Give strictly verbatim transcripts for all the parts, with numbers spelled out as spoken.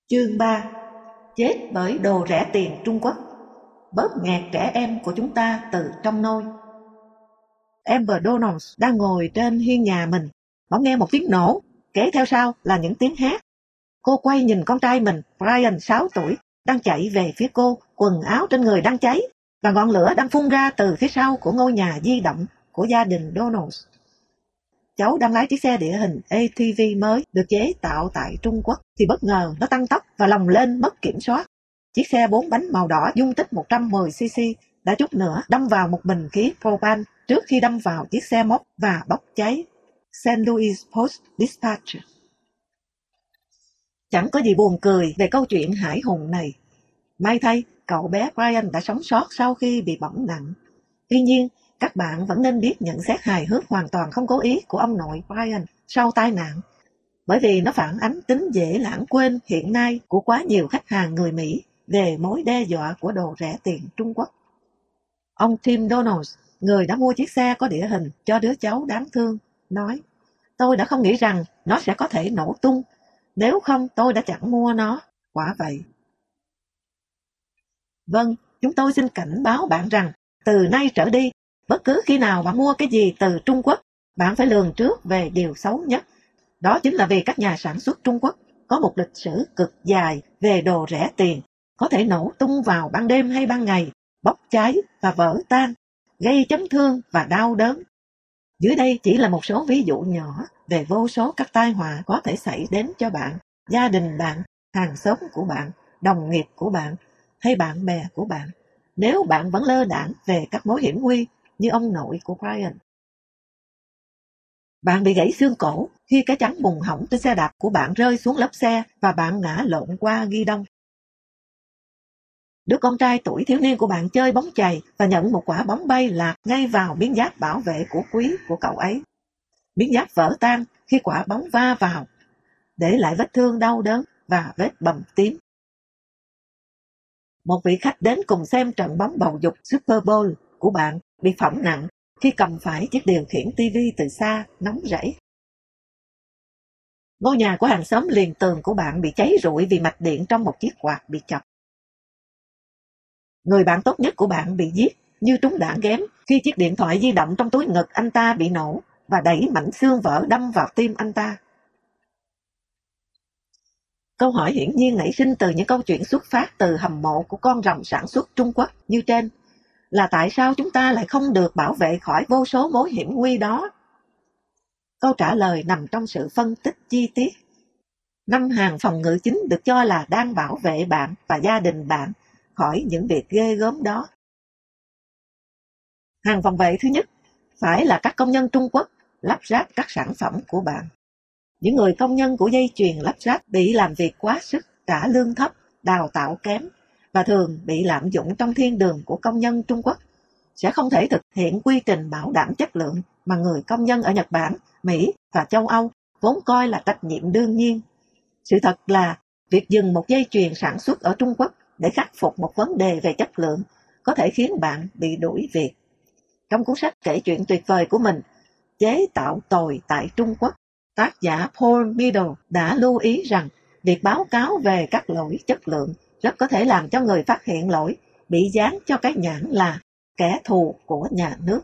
Chương ba. Chết bởi đồ rẻ tiền Trung Quốc. Bóp nghẹt trẻ em của chúng ta từ trong nôi. Amber Donalds đang ngồi trên hiên nhà mình, bỗng nghe một tiếng nổ, kế theo sau là những tiếng hát. Cô quay nhìn con trai mình, Brian sáu tuổi, đang chạy về phía cô, quần áo trên người đang cháy, và ngọn lửa đang phun ra từ phía sau của ngôi nhà di động của gia đình Donalds. Cháu đang lái chiếc xe địa hình a tê vê mới được chế tạo tại Trung Quốc thì bất ngờ nó tăng tốc và lồng lên mất kiểm soát. Chiếc xe bốn bánh màu đỏ dung tích một trăm mười xê xê đã chút nữa đâm vào một bình khí propan trước khi đâm vào chiếc xe móc và bốc cháy. Saint Louis Post-Dispatch. Chẳng có gì buồn cười về câu chuyện hải hùng này. May thay, cậu bé Brian đã sống sót sau khi bị bỏng nặng. Tuy nhiên, các bạn vẫn nên biết nhận xét hài hước hoàn toàn không cố ý của ông nội Brian sau tai nạn, bởi vì nó phản ánh tính dễ lãng quên hiện nay của quá nhiều khách hàng người Mỹ về mối đe dọa của đồ rẻ tiền Trung Quốc. Ông Tim Donalds, người đã mua chiếc xe có địa hình cho đứa cháu đáng thương, nói: "Tôi đã không nghĩ rằng nó sẽ có thể nổ tung, nếu không tôi đã chẳng mua nó." Quả vậy. Vâng, chúng tôi xin cảnh báo bạn rằng từ nay trở đi, bất cứ khi nào bạn mua cái gì từ Trung Quốc, bạn phải lường trước về điều xấu nhất. Đó chính là vì các nhà sản xuất Trung Quốc có một lịch sử cực dài về đồ rẻ tiền, có thể nổ tung vào ban đêm hay ban ngày, bốc cháy và vỡ tan, gây chấn thương và đau đớn. Dưới đây chỉ là một số ví dụ nhỏ về vô số các tai họa có thể xảy đến cho bạn, gia đình bạn, hàng xóm của bạn, đồng nghiệp của bạn hay bạn bè của bạn, nếu bạn vẫn lơ đãng về các mối hiểm nguy như ông nội của Brian. Bạn bị gãy xương cổ khi cái chắn bùng hỏng trên xe đạp của bạn rơi xuống lốp xe và bạn ngã lộn qua ghi đông. Đứa con trai tuổi thiếu niên của bạn chơi bóng chày và nhận một quả bóng bay lạc ngay vào miếng giáp bảo vệ của quý của cậu ấy. Miếng giáp vỡ tan khi quả bóng va vào, để lại vết thương đau đớn và vết bầm tím. Một vị khách đến cùng xem trận bóng bầu dục Super Bowl của bạn bị phỏng nặng khi cầm phải chiếc điều khiển ti vi từ xa, nóng rẫy. Ngôi nhà của hàng xóm liền tường của bạn bị cháy rụi vì mạch điện trong một chiếc quạt bị chọc. Người bạn tốt nhất của bạn bị giết như trúng đạn ghém khi chiếc điện thoại di động trong túi ngực anh ta bị nổ và đẩy mảnh xương vỡ đâm vào tim anh ta. Câu hỏi hiển nhiên nảy sinh từ những câu chuyện xuất phát từ hầm mộ của con rồng sản xuất Trung Quốc như trên là tại sao chúng ta lại không được bảo vệ khỏi vô số mối hiểm nguy đó? Câu trả lời nằm trong sự phân tích chi tiết. Năm hàng phòng ngự chính được cho là đang bảo vệ bạn và gia đình bạn khỏi những việc ghê gớm đó. Hàng phòng vệ thứ nhất phải là các công nhân Trung Quốc lắp ráp các sản phẩm của bạn. Những người công nhân của dây chuyền lắp ráp bị làm việc quá sức, trả lương thấp, đào tạo kém và thường bị lạm dụng trong thiên đường của công nhân Trung Quốc, sẽ không thể thực hiện quy trình bảo đảm chất lượng mà người công nhân ở Nhật Bản, Mỹ và châu Âu vốn coi là trách nhiệm đương nhiên. Sự thật là việc dừng một dây chuyền sản xuất ở Trung Quốc để khắc phục một vấn đề về chất lượng có thể khiến bạn bị đuổi việc. Trong cuốn sách kể chuyện tuyệt vời của mình, Chế tạo tồi tại Trung Quốc, tác giả Paul Meadow đã lưu ý rằng việc báo cáo về các lỗi chất lượng rất có thể làm cho người phát hiện lỗi bị dán cho cái nhãn là kẻ thù của nhà nước.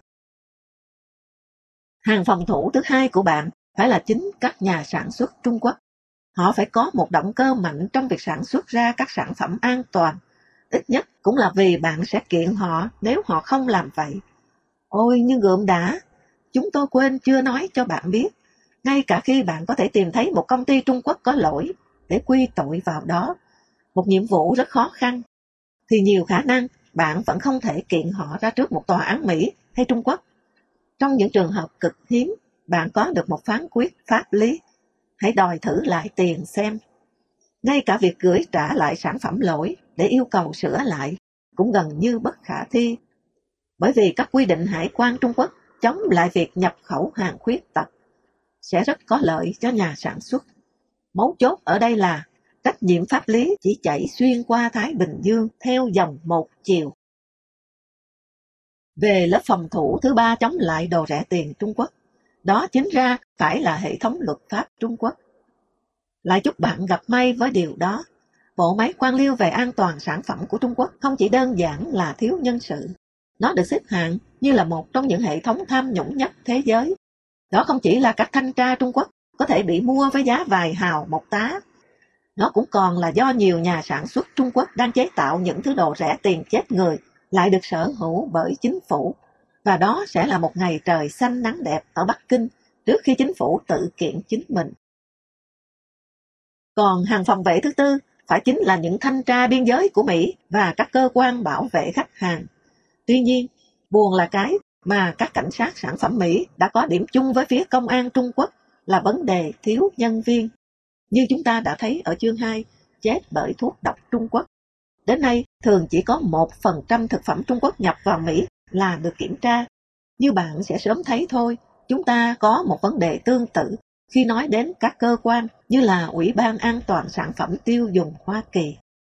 Hàng phòng thủ thứ hai của bạn phải là chính các nhà sản xuất Trung Quốc. Họ phải có một động cơ mạnh trong việc sản xuất ra các sản phẩm an toàn. Ít nhất cũng là vì bạn sẽ kiện họ nếu họ không làm vậy. Ôi nhưng gượm đã, chúng tôi quên chưa nói cho bạn biết, ngay cả khi bạn có thể tìm thấy một công ty Trung Quốc có lỗi để quy tội vào đó, một nhiệm vụ rất khó khăn, thì nhiều khả năng bạn vẫn không thể kiện họ ra trước một tòa án Mỹ hay Trung Quốc. Trong những trường hợp cực hiếm, bạn có được một phán quyết pháp lý. Hãy đòi thử lại tiền xem. Ngay cả việc gửi trả lại sản phẩm lỗi để yêu cầu sửa lại cũng gần như bất khả thi, bởi vì các quy định hải quan Trung Quốc chống lại việc nhập khẩu hàng khuyết tật sẽ rất có lợi cho nhà sản xuất. Mấu chốt ở đây là trách nhiệm pháp lý chỉ chạy xuyên qua Thái Bình Dương theo dòng một chiều. Về lớp phòng thủ thứ ba chống lại đồ rẻ tiền Trung Quốc, đó chính ra phải là hệ thống luật pháp Trung Quốc. Lại chúc bạn gặp may với điều đó. bộ máy quan liêu về an toàn sản phẩm của Trung Quốc không chỉ đơn giản là thiếu nhân sự. Nó được xếp hạng như là một trong những hệ thống tham nhũng nhất thế giới. Đó không chỉ là các thanh tra Trung Quốc có thể bị mua với giá vài hào một tá. Nó cũng còn là do nhiều nhà sản xuất Trung Quốc đang chế tạo những thứ đồ rẻ tiền chết người lại được sở hữu bởi chính phủ. Và đó sẽ là một ngày trời xanh nắng đẹp ở Bắc Kinh trước khi chính phủ tự kiện chính mình. Còn hàng phòng vệ thứ tư phải chính là những thanh tra biên giới của Mỹ và các cơ quan bảo vệ khách hàng. Tuy nhiên, buồn là cái mà các cảnh sát sản phẩm Mỹ đã có điểm chung với phía công an Trung Quốc là vấn đề thiếu nhân viên. Như chúng ta đã thấy ở chương hai, chết bởi thuốc độc Trung Quốc. Đến nay, thường chỉ có một phần trăm thực phẩm Trung Quốc nhập vào Mỹ là được kiểm tra. Như bạn sẽ sớm thấy thôi, chúng ta có một vấn đề tương tự khi nói đến các cơ quan như là Ủy ban An toàn Sản phẩm Tiêu dùng Hoa Kỳ.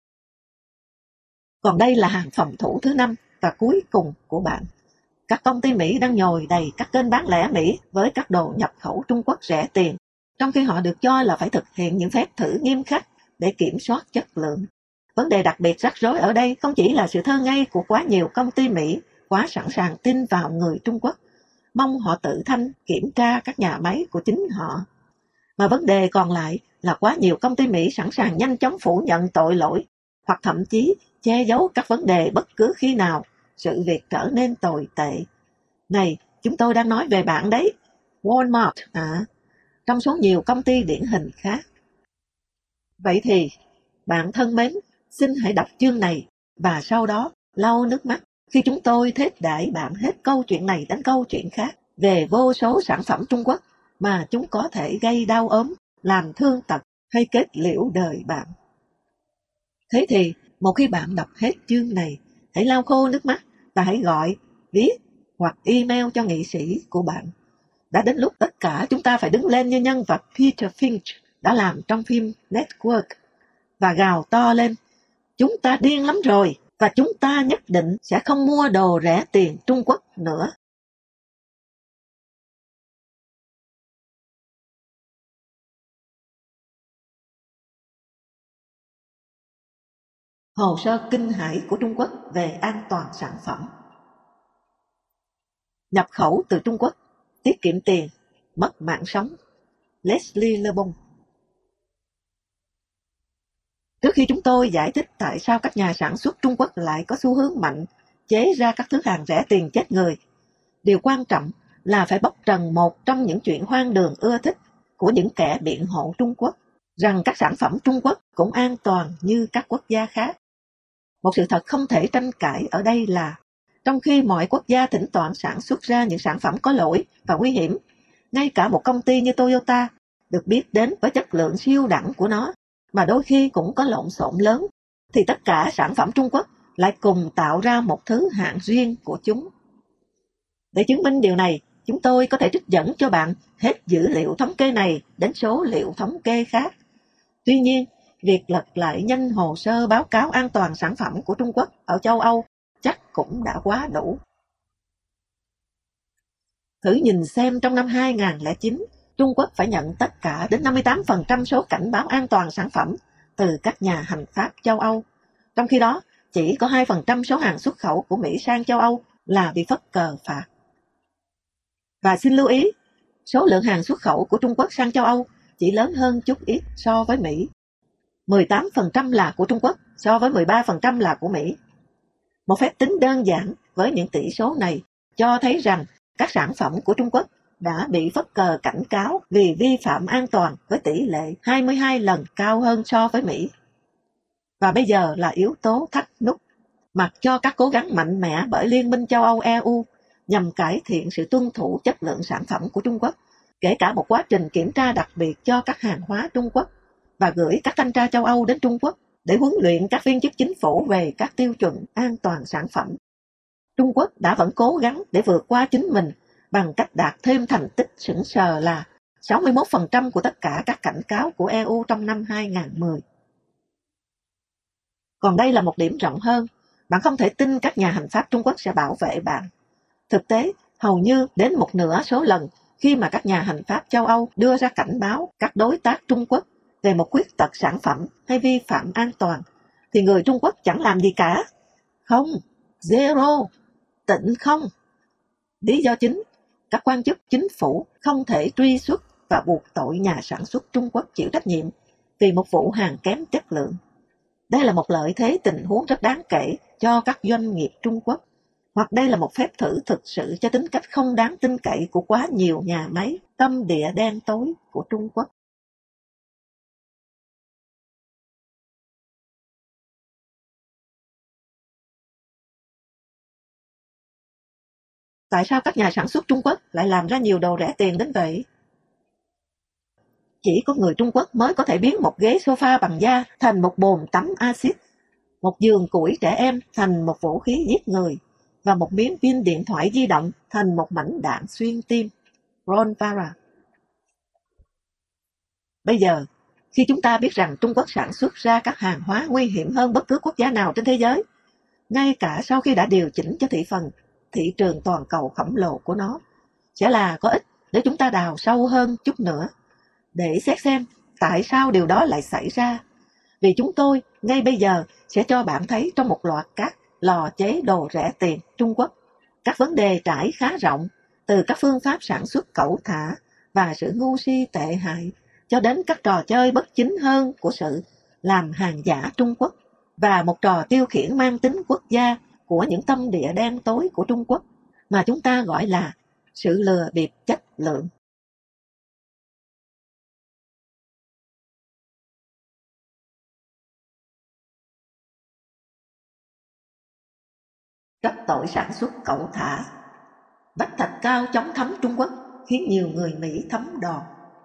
Còn đây là hàng phòng thủ thứ năm và cuối cùng của bạn. Các công ty Mỹ đang nhồi đầy các kênh bán lẻ Mỹ với các đồ nhập khẩu Trung Quốc rẻ tiền, trong khi họ được cho là phải thực hiện những phép thử nghiêm khắc để kiểm soát chất lượng. Vấn đề đặc biệt rắc rối ở đây không chỉ là sự thơ ngây của quá nhiều công ty Mỹ quá sẵn sàng tin vào người Trung Quốc, mong họ tự thanh kiểm tra các nhà máy của chính họ, mà vấn đề còn lại là quá nhiều công ty Mỹ sẵn sàng nhanh chóng phủ nhận tội lỗi hoặc thậm chí che giấu các vấn đề bất cứ khi nào sự việc trở nên tồi tệ. Này, chúng tôi đang nói về bạn đấy, Walmart à, trong số nhiều công ty điển hình khác. Vậy thì, bạn thân mến, xin hãy đọc chương này và sau đó lau nước mắt khi chúng tôi thết đại bạn hết câu chuyện này đến câu chuyện khác về vô số sản phẩm Trung Quốc mà chúng có thể gây đau ốm, làm thương tật hay kết liễu đời bạn. Thế thì, một khi bạn đọc hết chương này, hãy lau khô nước mắt và hãy gọi, viết hoặc email cho nghị sĩ của bạn. Đã đến lúc tất cả chúng ta phải đứng lên như nhân vật Peter Finch đã làm trong phim Network và gào to lên, chúng ta điên lắm rồi và chúng ta nhất định sẽ không mua đồ rẻ tiền Trung Quốc nữa. Hồ sơ kinh hãi của Trung Quốc về an toàn sản phẩm. Nhập khẩu từ Trung Quốc, tiết kiệm tiền, mất mạng sống. Leslie Lebon. Trước khi chúng tôi giải thích tại sao các nhà sản xuất Trung Quốc lại có xu hướng mạnh chế ra các thứ hàng rẻ tiền chết người, điều quan trọng là phải bóc trần một trong những chuyện hoang đường ưa thích của những kẻ biện hộ Trung Quốc, rằng các sản phẩm Trung Quốc cũng an toàn như các quốc gia khác. Một sự thật không thể tranh cãi ở đây là, trong khi mọi quốc gia thỉnh thoảng sản xuất ra những sản phẩm có lỗi và nguy hiểm, ngay cả một công ty như Toyota được biết đến với chất lượng siêu đẳng của nó, mà đôi khi cũng có lộn xộn lớn, thì tất cả sản phẩm Trung Quốc lại cùng tạo ra một thứ hạng riêng của chúng. Để chứng minh điều này, chúng tôi có thể trích dẫn cho bạn hết dữ liệu thống kê này đến số liệu thống kê khác. Tuy nhiên, việc lật lại nhanh hồ sơ báo cáo an toàn sản phẩm của Trung Quốc ở châu Âu chắc cũng đã quá đủ. Thử nhìn xem trong năm hai không không chín, Trung Quốc phải nhận tất cả đến năm mươi tám phần trăm số cảnh báo an toàn sản phẩm từ các nhà hành pháp châu Âu. Trong khi đó, chỉ có hai phần trăm số hàng xuất khẩu của Mỹ sang châu Âu là bị phất cờ phạt. Và xin lưu ý, số lượng hàng xuất khẩu của Trung Quốc sang châu Âu chỉ lớn hơn chút ít so với Mỹ. mười tám phần trăm là của Trung Quốc so với mười ba phần trăm là của Mỹ. Một phép tính đơn giản với những tỷ số này cho thấy rằng các sản phẩm của Trung Quốc đã bị phất cờ cảnh cáo vì vi phạm an toàn với tỷ lệ hai mươi hai lần cao hơn so với Mỹ. Và bây giờ là yếu tố thắt nút, mặc cho các cố gắng mạnh mẽ bởi Liên minh châu Âu E U nhằm cải thiện sự tuân thủ chất lượng sản phẩm của Trung Quốc, kể cả một quá trình kiểm tra đặc biệt cho các hàng hóa Trung Quốc và gửi các thanh tra châu Âu đến Trung Quốc để huấn luyện các viên chức chính phủ về các tiêu chuẩn an toàn sản phẩm. Trung Quốc đã vẫn cố gắng để vượt qua chính mình bằng cách đạt thêm thành tích sững sờ là sáu mươi mốt phần trăm của tất cả các cảnh cáo của E U trong năm hai không một không. Còn đây là một điểm rộng hơn, bạn không thể tin các nhà hành pháp Trung Quốc sẽ bảo vệ bạn. Thực tế, hầu như đến một nửa số lần khi mà các nhà hành pháp châu Âu đưa ra cảnh báo các đối tác Trung Quốc về một khuyết tật sản phẩm hay vi phạm an toàn, thì người Trung Quốc chẳng làm gì cả. Không, zero, tịnh không. Lý do chính, các quan chức chính phủ không thể truy xuất và buộc tội nhà sản xuất Trung Quốc chịu trách nhiệm vì một vụ hàng kém chất lượng. Đây là một lợi thế tình huống rất đáng kể cho các doanh nghiệp Trung Quốc, hoặc đây là một phép thử thực sự cho tính cách không đáng tin cậy của quá nhiều nhà máy tâm địa đen tối của Trung Quốc. Tại sao các nhà sản xuất Trung Quốc lại làm ra nhiều đồ rẻ tiền đến vậy? Chỉ có người Trung Quốc mới có thể biến một ghế sofa bằng da thành một bồn tắm axit, một giường củi trẻ em thành một vũ khí giết người, và một miếng pin điện thoại di động thành một mảnh đạn xuyên tim. Ron Vara. Bây giờ, khi chúng ta biết rằng Trung Quốc sản xuất ra các hàng hóa nguy hiểm hơn bất cứ quốc gia nào trên thế giới, ngay cả sau khi đã điều chỉnh cho thị phần, thị trường toàn cầu khổng lồ của nó, sẽ là có ích để chúng ta đào sâu hơn chút nữa, để xét xem tại sao điều đó lại xảy ra. Vì chúng tôi ngay bây giờ sẽ cho bạn thấy trong một loạt các lò chế đồ rẻ tiền Trung Quốc, các vấn đề trải khá rộng, từ các phương pháp sản xuất cẩu thả và sự ngu si tệ hại, cho đến các trò chơi bất chính hơn của sự làm hàng giả Trung Quốc, và một trò tiêu khiển mang tính quốc gia của những tâm địa đen tối của Trung Quốc, mà chúng ta gọi là sự lừa bịp chất lượng. Trách tội sản xuất cẩu thả. Vách thạch cao chống thấm Trung Quốc khiến nhiều người Mỹ thấm đòn.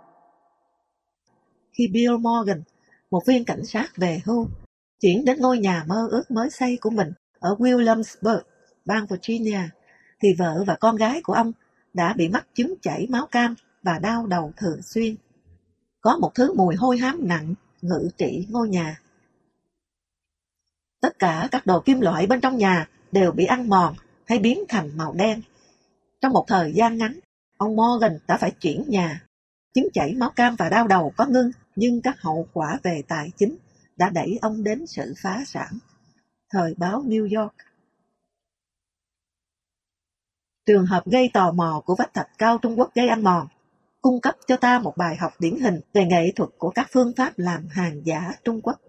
Khi Bill Morgan, một viên cảnh sát về hưu, chuyển đến ngôi nhà mơ ước mới xây của mình ở Williamsburg, bang Virginia, thì vợ và con gái của ông đã bị mắc chứng chảy máu cam và đau đầu thường xuyên. Có một thứ mùi hôi hám nặng ngự trị ngôi nhà. Tất cả các đồ kim loại bên trong nhà đều bị ăn mòn hay biến thành màu đen. Trong một thời gian ngắn, ông Morgan đã phải chuyển nhà. Chứng chảy máu cam và đau đầu có ngưng, nhưng các hậu quả về tài chính đã đẩy ông đến sự phá sản. Thời báo New York. Trường hợp gây tò mò của vách thạch cao Trung Quốc gây ăn mòn cung cấp cho ta một bài học điển hình về nghệ thuật của các phương pháp làm hàng giả Trung Quốc.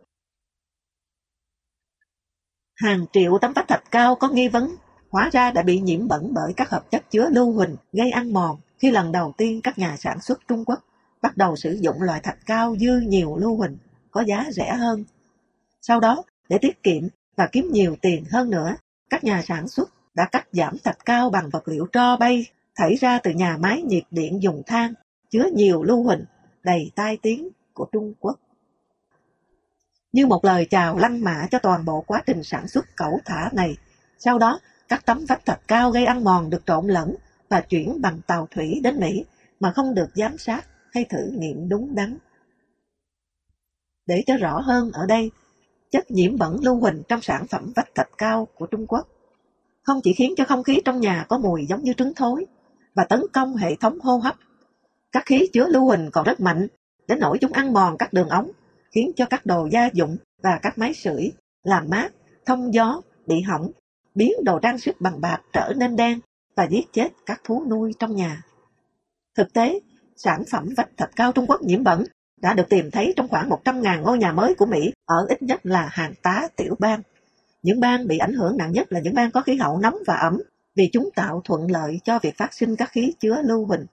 Hàng triệu tấm vách thạch cao có nghi vấn hóa ra đã bị nhiễm bẩn bởi các hợp chất chứa lưu huỳnh gây ăn mòn khi lần đầu tiên các nhà sản xuất Trung Quốc bắt đầu sử dụng loại thạch cao dư nhiều lưu huỳnh có giá rẻ hơn. Sau đó, để tiết kiệm và kiếm nhiều tiền hơn nữa, các nhà sản xuất đã cắt giảm thạch cao bằng vật liệu tro bay thảy ra từ nhà máy nhiệt điện dùng than chứa nhiều lưu huỳnh đầy tai tiếng của Trung Quốc. Như một lời chào lăng mạ cho toàn bộ quá trình sản xuất cẩu thả này, sau đó các tấm vách thạch cao gây ăn mòn được trộn lẫn và chuyển bằng tàu thủy đến Mỹ mà không được giám sát hay thử nghiệm đúng đắn. Để cho rõ hơn ở đây, chất nhiễm bẩn lưu huỳnh trong sản phẩm vách thạch cao của Trung Quốc không chỉ khiến cho không khí trong nhà có mùi giống như trứng thối và tấn công hệ thống hô hấp, các khí chứa lưu huỳnh còn rất mạnh đến nỗi chúng ăn mòn các đường ống, khiến cho các đồ gia dụng và các máy sưởi, làm mát, thông gió bị hỏng, biến đồ trang sức bằng bạc trở nên đen và giết chết các thú nuôi trong nhà. Thực tế, sản phẩm vách thạch cao Trung Quốc nhiễm bẩn đã được tìm thấy trong khoảng một trăm nghìn ngôi nhà mới của Mỹ ở ít nhất là hàng tá tiểu bang. Những bang bị ảnh hưởng nặng nhất là những bang có khí hậu nóng và ẩm, vì chúng tạo thuận lợi cho việc phát sinh các khí chứa lưu huỳnh.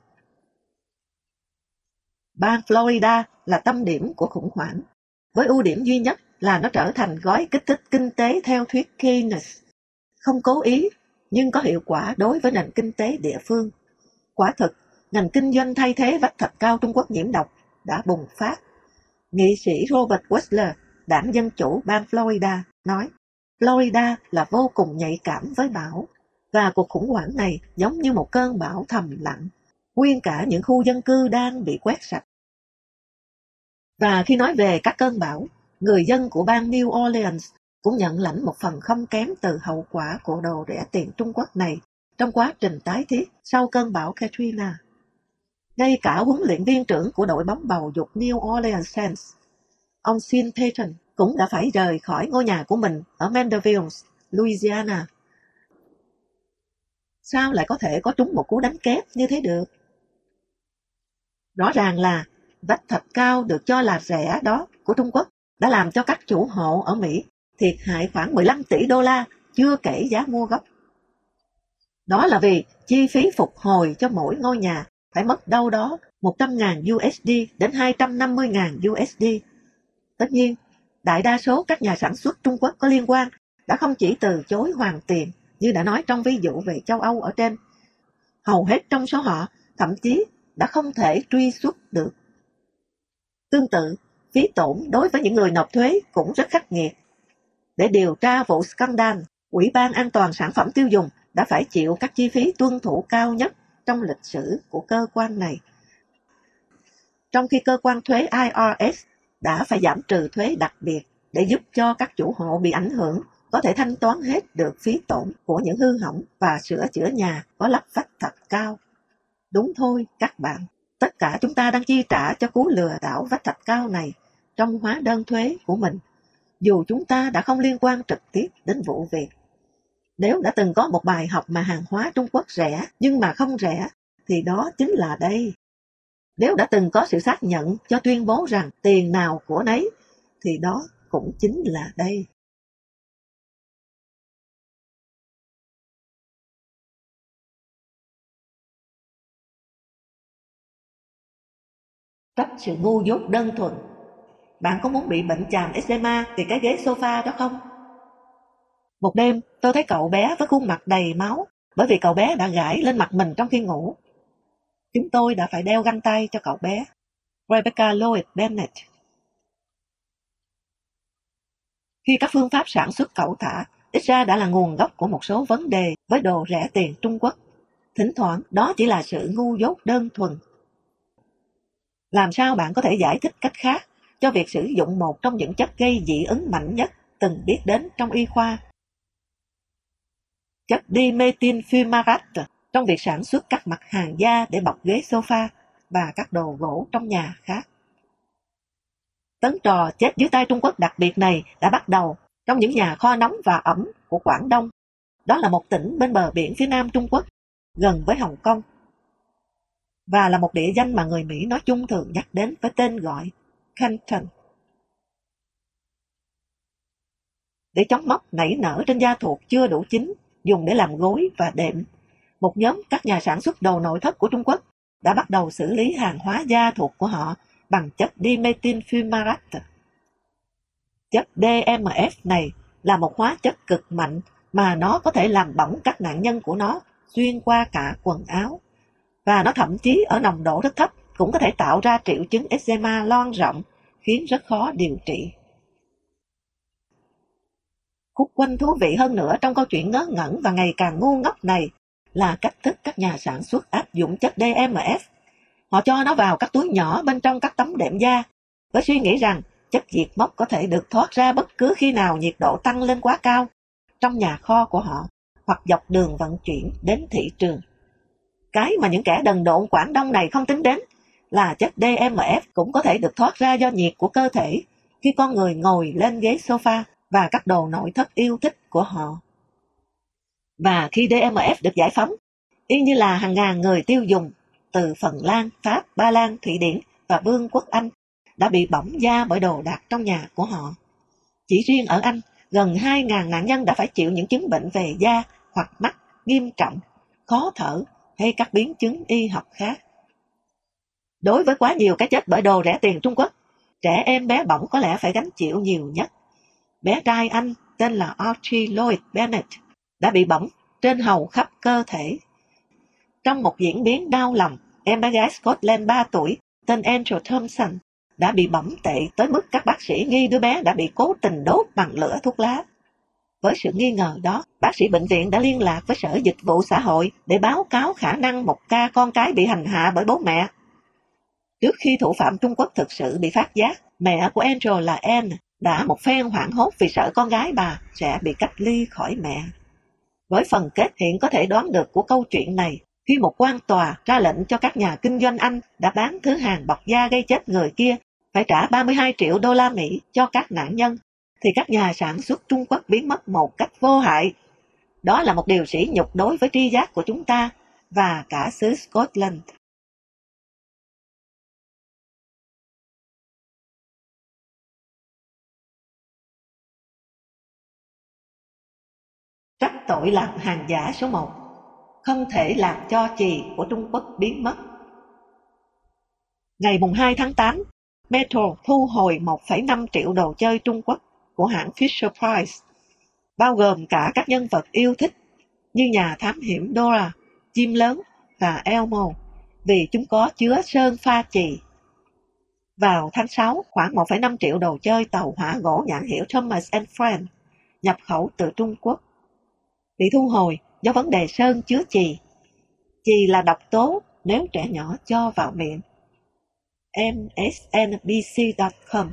Bang Florida là tâm điểm của khủng hoảng, với ưu điểm duy nhất là nó trở thành gói kích thích kinh tế theo thuyết Keynes, không cố ý nhưng có hiệu quả đối với nền kinh tế địa phương. Quả thực, ngành kinh doanh thay thế vách thạch cao Trung Quốc nhiễm độc đã bùng phát. Nghị sĩ Robert Wexler, đảng Dân Chủ bang Florida, nói Florida là vô cùng nhạy cảm với bão, và cuộc khủng hoảng này giống như một cơn bão thầm lặng. Nguyên cả những khu dân cư đang bị quét sạch. Và khi nói về các cơn bão, người dân của bang New Orleans cũng nhận lãnh một phần không kém từ hậu quả của đồ rẻ tiền Trung Quốc này trong quá trình tái thiết sau cơn bão Katrina. Ngay cả huấn luyện viên trưởng của đội bóng bầu dục New Orleans Saints, Ông Sean Payton cũng đã phải rời khỏi ngôi nhà của mình ở Mandeville, Louisiana. Sao lại có thể có trúng một cú đánh kép như thế được? Rõ ràng là vách thạch cao được cho là rẻ đó của Trung Quốc đã làm cho các chủ hộ ở Mỹ thiệt hại khoảng mười lăm tỷ đô la, chưa kể giá mua gốc. Đó là vì chi phí phục hồi cho mỗi ngôi nhà phải mất đâu đó một trăm nghìn đô la đến hai trăm năm mươi nghìn đô la. Tất nhiên, đại đa số các nhà sản xuất Trung Quốc có liên quan đã không chỉ từ chối hoàn tiền như đã nói trong ví dụ về châu Âu ở trên. Hầu hết trong số họ thậm chí đã không thể truy xuất được. Tương tự, phí tổn đối với những người nộp thuế cũng rất khắc nghiệt. Để điều tra vụ scandal, Ủy ban An toàn Sản phẩm Tiêu dùng đã phải chịu các chi phí tuân thủ cao nhất trong lịch sử của cơ quan này. Trong khi cơ quan thuế I R S đã phải giảm trừ thuế đặc biệt để giúp cho các chủ hộ bị ảnh hưởng có thể thanh toán hết được phí tổn của những hư hỏng và sửa chữa nhà có lắp vách thạch cao. Đúng thôi các bạn, tất cả chúng ta đang chi trả cho cú lừa đảo vách thạch cao này trong hóa đơn thuế của mình, dù chúng ta đã không liên quan trực tiếp đến vụ việc. Nếu đã từng có một bài học mà hàng hóa Trung Quốc rẻ nhưng mà không rẻ, thì đó chính là đây. Nếu đã từng có sự xác nhận cho tuyên bố rằng tiền nào của nấy, thì đó cũng chính là đây. Trách sự ngu dốt đơn thuần. Bạn có muốn bị bệnh chàm eczema vì cái ghế sofa đó không? Một đêm, tôi thấy cậu bé với khuôn mặt đầy máu bởi vì cậu bé đã gãi lên mặt mình trong khi ngủ. Chúng tôi đã phải đeo găng tay cho cậu bé. Rebecca Lloyd Bennett. Khi các phương pháp sản xuất cẩu thả ít ra đã là nguồn gốc của một số vấn đề với đồ rẻ tiền Trung Quốc, thỉnh thoảng đó chỉ là sự ngu dốt đơn thuần. Làm sao bạn có thể giải thích cách khác cho việc sử dụng một trong những chất gây dị ứng mạnh nhất từng biết đến trong y khoa? Chất dimethyl fumarate trong việc sản xuất các mặt hàng da để bọc ghế sofa và các đồ gỗ trong nhà khác. Tấn trò chết dưới tay Trung Quốc đặc biệt này đã bắt đầu trong những nhà kho nóng và ẩm của Quảng Đông. Đó là một tỉnh bên bờ biển phía nam Trung Quốc, gần với Hồng Kông, và là một địa danh mà người Mỹ nói chung thường nhắc đến với tên gọi Canton. Để chống mốc nảy nở trên da thuộc chưa đủ chín, dùng để làm gối và đệm, một nhóm các nhà sản xuất đồ nội thất của Trung Quốc đã bắt đầu xử lý hàng hóa da thuộc của họ bằng chất dimethyl fumarate. Chất D M F này là một hóa chất cực mạnh mà nó có thể làm bỏng các nạn nhân của nó xuyên qua cả quần áo. Và nó thậm chí ở nồng độ rất thấp cũng có thể tạo ra triệu chứng eczema loang rộng, khiến rất khó điều trị. Khúc quanh thú vị hơn nữa trong câu chuyện ngớ ngẩn và ngày càng ngu ngốc này là cách thức các nhà sản xuất áp dụng chất D M F. Họ cho nó vào các túi nhỏ bên trong các tấm đệm da, với suy nghĩ rằng chất diệt mốc có thể được thoát ra bất cứ khi nào nhiệt độ tăng lên quá cao trong nhà kho của họ hoặc dọc đường vận chuyển đến thị trường. Cái mà những kẻ đần độn Quảng Đông này không tính đến là chất D M F cũng có thể được thoát ra do nhiệt của cơ thể khi con người ngồi lên ghế sofa và các đồ nội thất yêu thích của họ. Và khi D M F được giải phóng, y như là hàng ngàn người tiêu dùng từ Phần Lan, Pháp, Ba Lan, Thụy Điển và Vương quốc Anh đã bị bỏng da bởi đồ đạc trong nhà của họ. Chỉ riêng ở Anh, gần hai nghìn nạn nhân đã phải chịu những chứng bệnh về da hoặc mắt nghiêm trọng, khó thở hay các biến chứng y học khác. Đối với quá nhiều cái chết bởi đồ rẻ tiền Trung Quốc, trẻ em bé bỏng có lẽ phải gánh chịu nhiều nhất. Bé trai Anh tên là Archie Lloyd Bennett đã bị bỏng trên hầu khắp cơ thể. Trong một diễn biến đau lòng, em bé gái Scotland ba tuổi tên Angel Thompson đã bị bỏng tệ tới mức các bác sĩ nghi đứa bé đã bị cố tình đốt bằng lửa thuốc lá. Với sự nghi ngờ đó, bác sĩ bệnh viện đã liên lạc với Sở Dịch vụ Xã hội để báo cáo khả năng một ca con cái bị hành hạ bởi bố mẹ. Trước khi thủ phạm Trung Quốc thực sự bị phát giác, mẹ của Angel là Anne đã một phen hoảng hốt vì sợ con gái bà sẽ bị cách ly khỏi mẹ. Với phần kết hiện có thể đoán được của câu chuyện này, khi một quan tòa ra lệnh cho các nhà kinh doanh Anh đã bán thứ hàng bọc da gây chết người kia phải trả ba mươi hai triệu đô la Mỹ cho các nạn nhân, thì các nhà sản xuất Trung Quốc biến mất một cách vô hại. Đó là một điều sỉ nhục đối với tri giác của chúng ta và cả xứ Scotland. Trách tội làm hàng giả số một. Không thể làm cho chì của Trung Quốc biến mất. Ngày hai tháng tám, Metro thu hồi một phẩy năm triệu đồ chơi Trung Quốc của hãng Fisher Price, bao gồm cả các nhân vật yêu thích như nhà thám hiểm Dora, chim lớn và Elmo, vì chúng có chứa sơn pha chì. Vào tháng sáu, khoảng một phẩy năm triệu đồ chơi tàu hỏa gỗ nhãn hiệu Thomas and Friends nhập khẩu từ Trung Quốc bị thu hồi do vấn đề sơn chứa chì. Chì là độc tố nếu trẻ nhỏ cho vào miệng. M S N B C chấm com.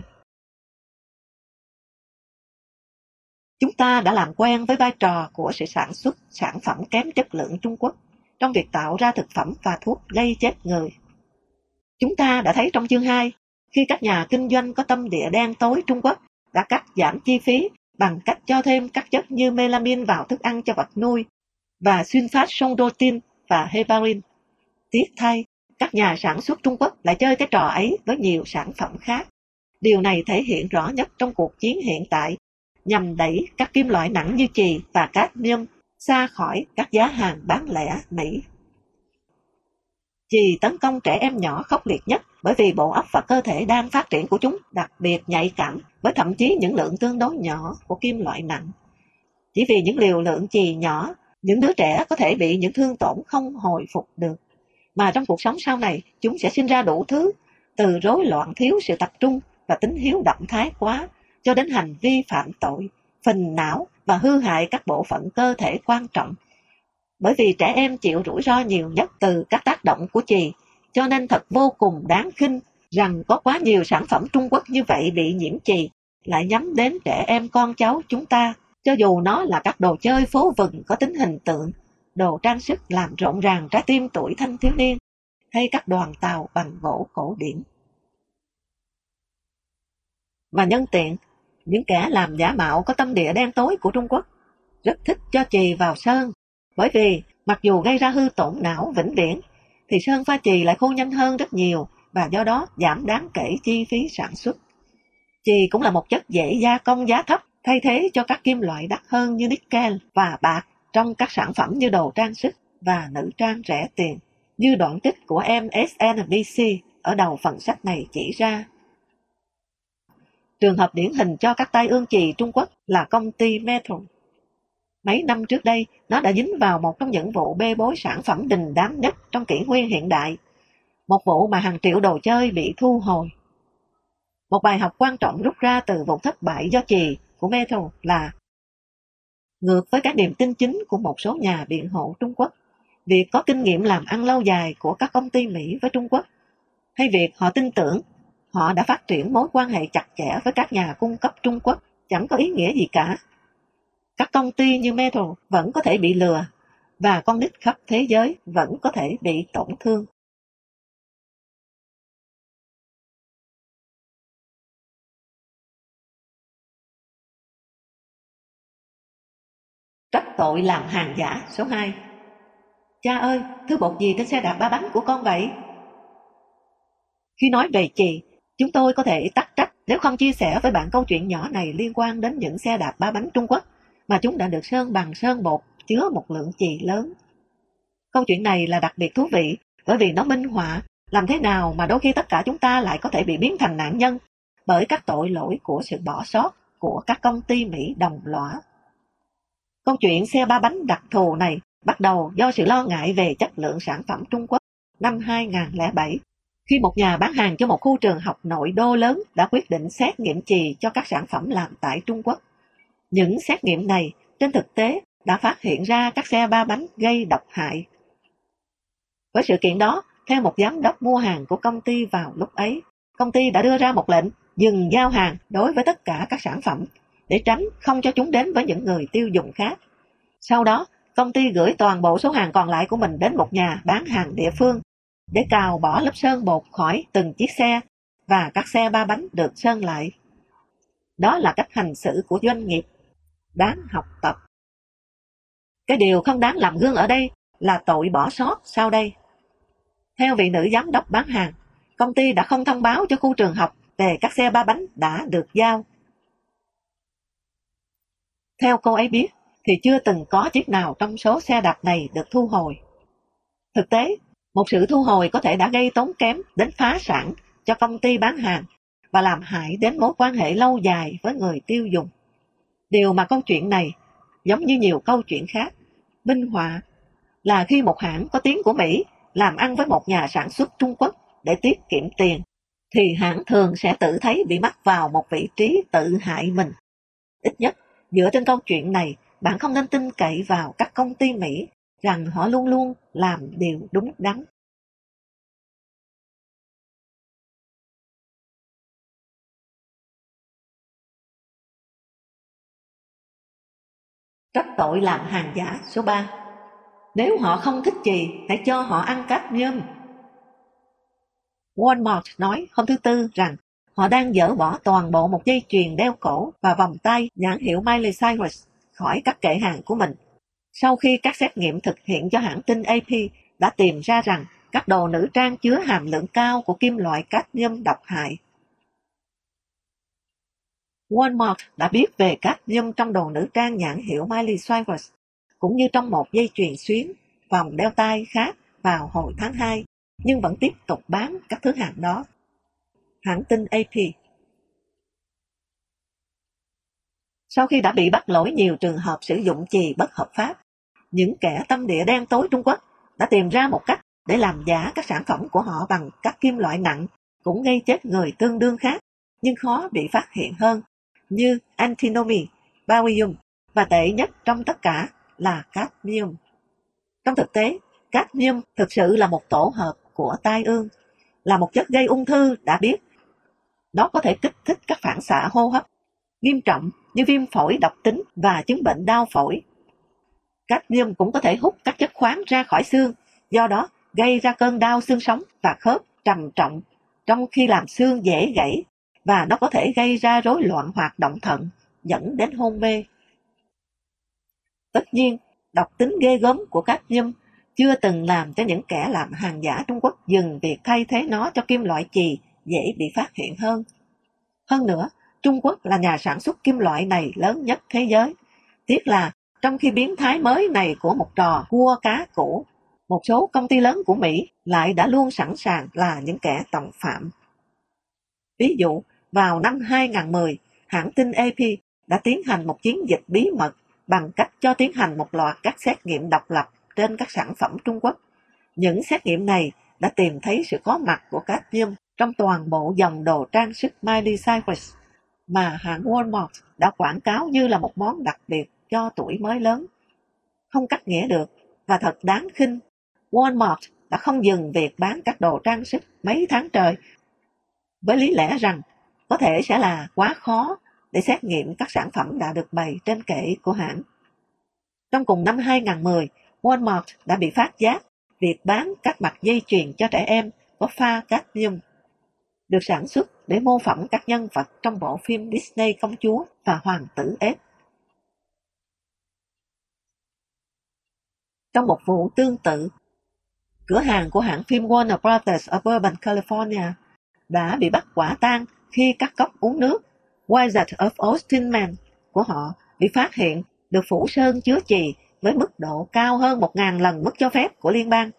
Chúng ta đã làm quen với vai trò của sự sản xuất sản phẩm kém chất lượng Trung Quốc trong việc tạo ra thực phẩm và thuốc gây chết người. Chúng ta đã thấy trong chương hai, khi các nhà kinh doanh có tâm địa đen tối Trung Quốc đã cắt giảm chi phí bằng cách cho thêm các chất như melamine vào thức ăn cho vật nuôi và sulfat chondroitin và heparin. Tiếc thay, các nhà sản xuất Trung Quốc lại chơi cái trò ấy với nhiều sản phẩm khác. Điều này thể hiện rõ nhất trong cuộc chiến hiện tại nhằm đẩy các kim loại nặng như chì và cadmium xa khỏi các giá hàng bán lẻ Mỹ. Chì tấn công trẻ em nhỏ khốc liệt nhất bởi vì bộ óc và cơ thể đang phát triển của chúng đặc biệt nhạy cảm với thậm chí những lượng tương đối nhỏ của kim loại nặng. Chỉ vì những liều lượng chì nhỏ, những đứa trẻ có thể bị những thương tổn không hồi phục được, mà trong cuộc sống sau này chúng sẽ sinh ra đủ thứ, từ rối loạn thiếu sự tập trung và tính hiếu động thái quá, cho đến hành vi phạm tội, phình não và hư hại các bộ phận cơ thể quan trọng. Bởi vì trẻ em chịu rủi ro nhiều nhất từ các tác động của chì, cho nên thật vô cùng đáng khinh rằng có quá nhiều sản phẩm Trung Quốc như vậy bị nhiễm chì lại nhắm đến trẻ em con cháu chúng ta, cho dù nó là các đồ chơi phố vừng có tính hình tượng, đồ trang sức làm rộn ràng trái tim tuổi thanh thiếu niên, hay các đoàn tàu bằng gỗ cổ điển. Và nhân tiện, những kẻ làm giả mạo có tâm địa đen tối của Trung Quốc rất thích cho chì vào sơn, bởi vì mặc dù gây ra hư tổn não vĩnh viễn, thì sơn pha chì lại khô nhanh hơn rất nhiều và do đó giảm đáng kể chi phí sản xuất. Chì cũng là một chất dễ gia công giá thấp, thay thế cho các kim loại đắt hơn như nickel và bạc trong các sản phẩm như đồ trang sức và nữ trang rẻ tiền, như đoạn trích của M S N B C ở đầu phần sách này chỉ ra. Trường hợp điển hình cho các tai ương chì Trung Quốc là công ty Metro. Mấy năm trước đây, nó đã dính vào một trong những vụ bê bối sản phẩm đình đám nhất trong kỷ nguyên hiện đại, một vụ mà hàng triệu đồ chơi bị thu hồi. Một bài học quan trọng rút ra từ vụ thất bại do chì của Metro là: ngược với các niềm tin chính của một số nhà biện hộ Trung Quốc, việc có kinh nghiệm làm ăn lâu dài của các công ty Mỹ với Trung Quốc, hay việc họ tin tưởng họ đã phát triển mối quan hệ chặt chẽ với các nhà cung cấp Trung Quốc chẳng có ý nghĩa gì cả. Các công ty như Metro vẫn có thể bị lừa, và con nít khắp thế giới vẫn có thể bị tổn thương. Trách tội làm hàng giả số hai. Cha ơi, thứ bột gì trên xe đạp ba bánh của con vậy? Khi nói về chì, chúng tôi có thể tắc trách nếu không chia sẻ với bạn câu chuyện nhỏ này liên quan đến những xe đạp ba bánh Trung Quốc mà chúng đã được sơn bằng sơn bột chứa một lượng chì lớn. Câu chuyện này là đặc biệt thú vị bởi vì nó minh họa làm thế nào mà đôi khi tất cả chúng ta lại có thể bị biến thành nạn nhân bởi các tội lỗi của sự bỏ sót của các công ty Mỹ đồng lõa. Câu chuyện xe ba bánh đặc thù này bắt đầu do sự lo ngại về chất lượng sản phẩm Trung Quốc năm hai không không bảy, khi một nhà bán hàng cho một khu trường học nội đô lớn đã quyết định xét nghiệm chì cho các sản phẩm làm tại Trung Quốc. Những xét nghiệm này trên thực tế đã phát hiện ra các xe ba bánh gây độc hại. Với sự kiện đó, theo một giám đốc mua hàng của công ty vào lúc ấy, công ty đã đưa ra một lệnh dừng giao hàng đối với tất cả các sản phẩm để tránh không cho chúng đến với những người tiêu dùng khác. Sau đó, công ty gửi toàn bộ số hàng còn lại của mình đến một nhà bán hàng địa phương để cào bỏ lớp sơn bột khỏi từng chiếc xe và các xe ba bánh được sơn lại. Đó là cách hành xử của doanh nghiệp, đáng học tập. Cái điều không đáng làm gương ở đây là tội bỏ sót sau đây. Theo vị nữ giám đốc bán hàng, công ty đã không thông báo cho khu trường học về các xe ba bánh đã được giao. Theo cô ấy biết, thì chưa từng có chiếc nào trong số xe đạp này được thu hồi. Thực tế, một sự thu hồi có thể đã gây tốn kém đến phá sản cho công ty bán hàng và làm hại đến mối quan hệ lâu dài với người tiêu dùng. Điều mà câu chuyện này, giống như nhiều câu chuyện khác, minh họa là khi một hãng có tiếng của Mỹ làm ăn với một nhà sản xuất Trung Quốc để tiết kiệm tiền, thì hãng thường sẽ tự thấy bị mắc vào một vị trí tự hại mình. Ít nhất, dựa trên câu chuyện này, bạn không nên tin cậy vào các công ty Mỹ rằng họ luôn luôn làm điều đúng đắn. Trách tội làm hàng giả số ba. Nếu họ không thích gì, hãy cho họ ăn cadmium. Walmart nói hôm thứ Tư rằng họ đang dỡ bỏ toàn bộ một dây chuyền đeo cổ và vòng tay nhãn hiệu Miley Cyrus khỏi các kệ hàng của mình, sau khi các xét nghiệm thực hiện cho hãng tin a pê đã tìm ra rằng các đồ nữ trang chứa hàm lượng cao của kim loại cadmium độc hại. Walmart đã biết về cadmium trong đồ nữ trang nhãn hiệu Miley Cyrus, cũng như trong một dây chuyền xuyến, vòng đeo tay khác vào hồi tháng hai, nhưng vẫn tiếp tục bán các thứ hàng đó. Hãng tin a pê. Sau khi đã bị bắt lỗi nhiều trường hợp sử dụng chì bất hợp pháp, những kẻ tâm địa đen tối Trung Quốc đã tìm ra một cách để làm giả các sản phẩm của họ bằng các kim loại nặng cũng gây chết người tương đương khác, nhưng khó bị phát hiện hơn, như antimony, barium và tệ nhất trong tất cả là cadmium. Trong thực tế, cadmium thực sự là một tổ hợp của tai ương, là một chất gây ung thư đã biết. Nó có thể kích thích các phản xạ hô hấp nghiêm trọng như viêm phổi độc tính và chứng bệnh đau phổi. Cadmium cũng có thể hút các chất khoáng ra khỏi xương, do đó gây ra cơn đau xương sống và khớp trầm trọng, trong khi làm xương dễ gãy, và nó có thể gây ra rối loạn hoạt động thận, dẫn đến hôn mê. Tất nhiên, độc tính ghê gớm của cadmium chưa từng làm cho những kẻ làm hàng giả Trung Quốc dừng việc thay thế nó cho kim loại chì dễ bị phát hiện hơn. Hơn nữa, Trung Quốc là nhà sản xuất kim loại này lớn nhất thế giới. Tiếc là trong khi biến thái mới này của một trò cua cá cũ, một số công ty lớn của Mỹ lại đã luôn sẵn sàng là những kẻ tòng phạm. Ví dụ, vào năm hai không một không, hãng tin a pê đã tiến hành một chiến dịch bí mật bằng cách cho tiến hành một loạt các xét nghiệm độc lập trên các sản phẩm Trung Quốc. Những xét nghiệm này đã tìm thấy sự có mặt của cadmium trong toàn bộ dòng đồ trang sức Miley Cyrus mà hãng Walmart đã quảng cáo như là một món đặc biệt cho tuổi mới lớn. Không cắt nghĩa được, và thật đáng khinh, Walmart đã không dừng việc bán các đồ trang sức mấy tháng trời, với lý lẽ rằng có thể sẽ là quá khó để xét nghiệm các sản phẩm đã được bày trên kệ của hãng. Trong cùng năm hai không một không, Walmart đã bị phát giác việc bán các mặt dây chuyền cho trẻ em có pha cadmium, được sản xuất để mô phỏng các nhân vật trong bộ phim Disney Công chúa và Hoàng tử ếch. Trong một vụ tương tự, cửa hàng của hãng phim Warner Brothers ở Burbank, California đã bị bắt quả tang khi các cốc uống nước Wizard of Austin Man của họ bị phát hiện được phủ sơn chứa chì với mức độ cao hơn một nghìn lần mức cho phép của liên bang.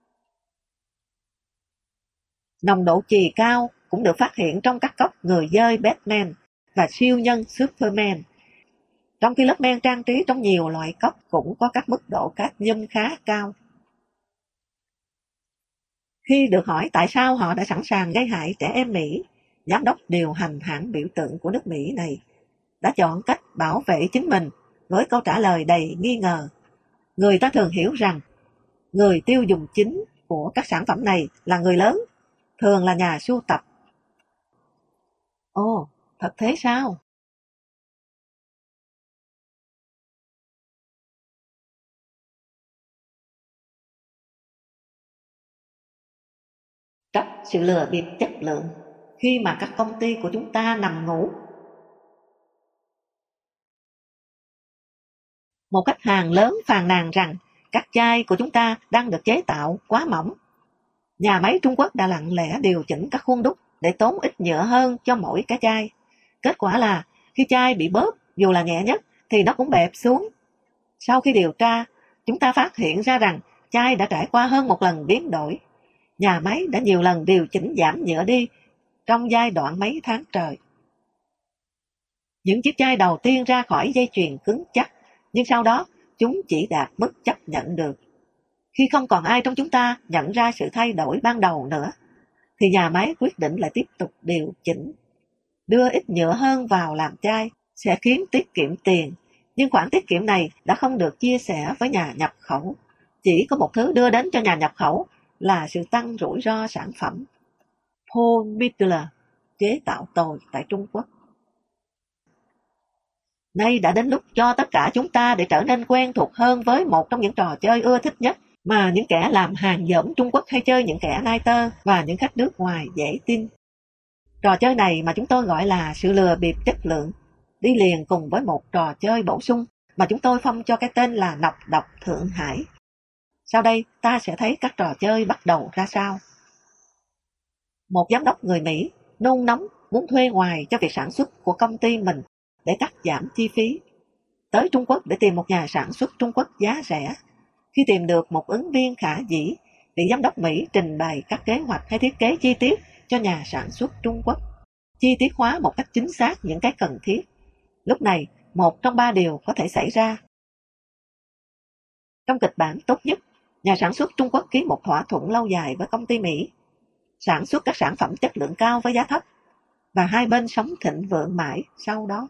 Nồng độ chì cao cũng được phát hiện trong các cốc người dơi Batman và siêu nhân Superman, trong khi lớp men trang trí trong nhiều loại cốc cũng có các mức độ cadmium khá cao. Khi được hỏi tại sao họ đã sẵn sàng gây hại trẻ em Mỹ, giám đốc điều hành hãng biểu tượng của nước Mỹ này đã chọn cách bảo vệ chính mình với câu trả lời đầy nghi ngờ. Người ta thường hiểu rằng người tiêu dùng chính của các sản phẩm này là người lớn, thường là nhà sưu tập. Ồ, thật thế sao? Trách sự lừa bịp chất lượng. khi mà các công ty của chúng ta nằm ngủ. Một khách hàng lớn phàn nàn rằng các chai của chúng ta đang được chế tạo quá mỏng. Nhà máy Trung Quốc đã lặng lẽ điều chỉnh các khuôn đúc để tốn ít nhựa hơn cho mỗi cái chai. Kết quả là khi chai bị bóp, dù là nhẹ nhất, thì nó cũng bẹp xuống. Sau khi điều tra, chúng ta phát hiện ra rằng chai đã trải qua hơn một lần biến đổi. Nhà máy đã nhiều lần điều chỉnh giảm nhựa đi trong giai đoạn mấy tháng trời. Những chiếc chai đầu tiên ra khỏi dây chuyền cứng chắc, nhưng sau đó chúng chỉ đạt mức chấp nhận được. Khi không còn ai trong chúng ta nhận ra sự thay đổi ban đầu nữa, thì nhà máy quyết định lại tiếp tục điều chỉnh. Đưa ít nhựa hơn vào làm chai sẽ khiến tiết kiệm tiền, nhưng khoản tiết kiệm này đã không được chia sẻ với nhà nhập khẩu. Chỉ có một thứ đưa đến cho nhà nhập khẩu là sự tăng rủi ro sản phẩm. Paul Midler, chế tạo tồi tại Trung Quốc. Nay đã đến lúc cho tất cả chúng ta để trở nên quen thuộc hơn với một trong những trò chơi ưa thích nhất mà những kẻ làm hàng dởm Trung Quốc hay chơi, những kẻ nai tơ và những khách nước ngoài dễ tin. Trò chơi này mà chúng tôi gọi là sự lừa bịp chất lượng, đi liền cùng với một trò chơi bổ sung mà chúng tôi phong cho cái tên là nọc độc Thượng Hải. Sau đây ta sẽ thấy các trò chơi bắt đầu ra sao. Một giám đốc người Mỹ nôn nóng muốn thuê ngoài cho việc sản xuất của công ty mình để cắt giảm chi phí. Tới Trung Quốc để tìm một nhà sản xuất Trung Quốc giá rẻ. Khi tìm được một ứng viên khả dĩ, vị giám đốc Mỹ trình bày các kế hoạch hay thiết kế chi tiết cho nhà sản xuất Trung Quốc, chi tiết hóa một cách chính xác những cái cần thiết. Lúc này, một trong ba điều có thể xảy ra. Trong kịch bản tốt nhất, nhà sản xuất Trung Quốc ký một thỏa thuận lâu dài với công ty Mỹ, sản xuất các sản phẩm chất lượng cao với giá thấp, và hai bên sống thịnh vượng mãi sau đó.